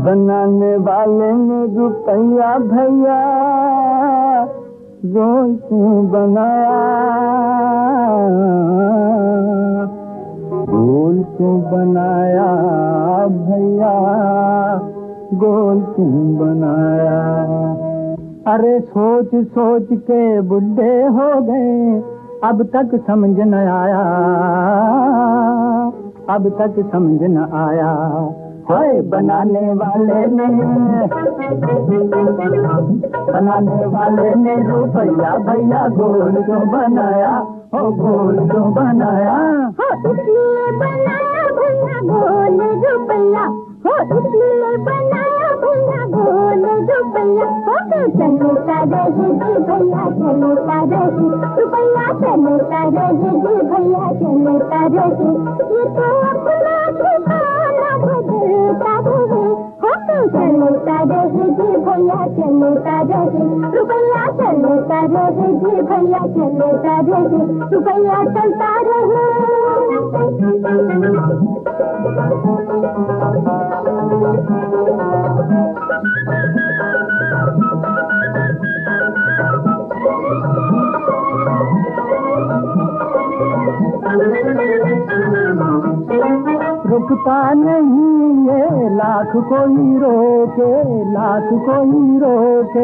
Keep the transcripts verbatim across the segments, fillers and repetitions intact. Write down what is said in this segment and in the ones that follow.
बनाने वाले ने रुपया भैया गोल क्यों बनाया, गोल क्यों बनाया भैया, गोल क्यों बनाया। अरे सोच सोच के बुढ़े हो गए, अब तक समझ न आया, अब तक समझ न आया। हाय बनाने वाले ने, बनाने वाले ने रुपया भैया गोल क्यों बनाया, ओ गोल क्यों बनाया। हो इसलिए बनाया भैया गोल रुपया, हो इसलिए बनाया भैया गोल रुपया। हो तो चलता रहे जी भैया चलता रहे, रुपया चलता रहे जी भैया चलता रहे। ये तो अपना ठिकाना बदलता रहे, हो तो चलता रहे जी भैया चलता रहे, रुपया चलता रहे जी भैया चलता रहे, रुपया चलता रहे। रुकता नहीं ये लाख कोई रोके, लाख कोई रोके।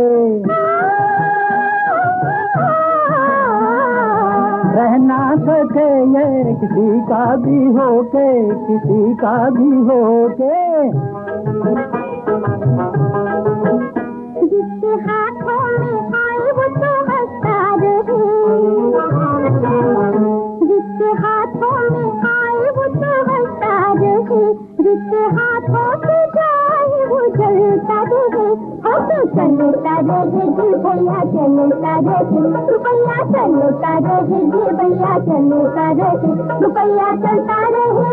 रहना सके ये किसी का भी होके, किसी का भी होके। जिसके हाथों में आए वो तो हंसता रहे, जिसके हाथों में आए वो तो हंसता रहे, जिसके हाथों से जाए वो जलता रहे। हो तो चलता रहे जी भैया चलता रहे, रुपया चलता रहे जी भैया चलता रहे, रुपया चलता रहे।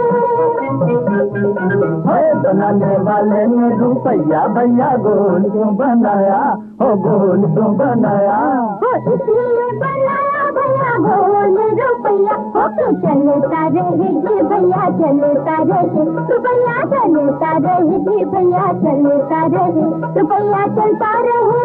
बनाने वाले ने रुपया भैया गोल क्यों बनाया, हो गोल क्यों बनाया। हो इसलिए बनाया भैया गोल रुपया, हो तो चलता रहे जी भैया चलता रहे, रुपया चलता रहे जी भैया चलता रहे, रुपया चलता रहे।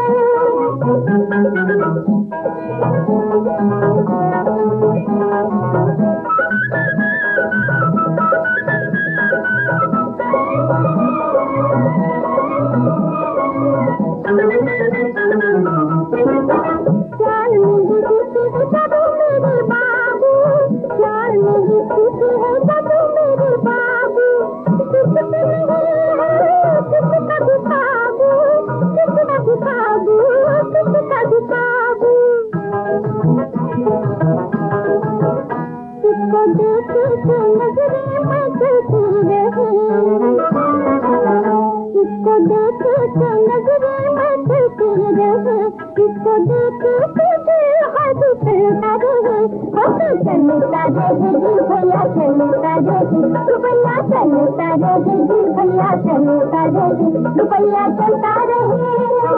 चाल मेरी खुशी है जादू मेरे बाबू, चाल मेरी खुशी है जादू मेरे बाबू। किसका नहीं है किसका भी काबू, किसका भी काबू, किसका भी काबू। किसको देखे के नजरें में चलती रहे, किसको देखे के नजरें में चलती रहे, किसको देखे के दिल हाथ चलता रहे। हो तो चलता रहे जी भैया चलता रहे, रुपया चलता रहे जी भैया चलता रहे, रुपया चलता रहे।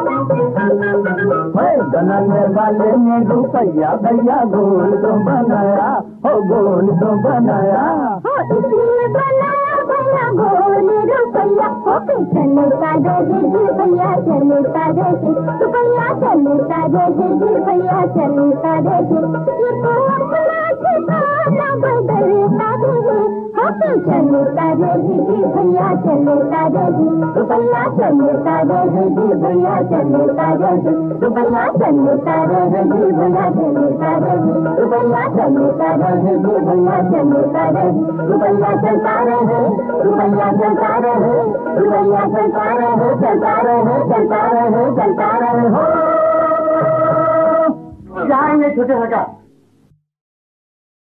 बनाने वाले ने रुपया भैया गोल क्यों बनाया, हो गोल क्यों बनाया। हो इसलिए बनाया भैया गोल रुपया, हो तो चलता रहे जी भैया चलता रहे, रुपया चलता रहे जी भैया चलता रहे। ये तो अपना ठिकाना बदलता रहे, हो तो चलता रहे जी भैया चलता रहे, रुपया चलता रहे जी भैया चलता रहे, रुपया चलता रहे जी भैया चलता रहे, रुपया चलता रहे जी भैया चलता रहे, रुपया चलता रहे, रुपया चलता रहे, रुपया चलता रहे, चलता रहे, चलता रहे, चलता रहे। हो जाएंगे छोटे हटा।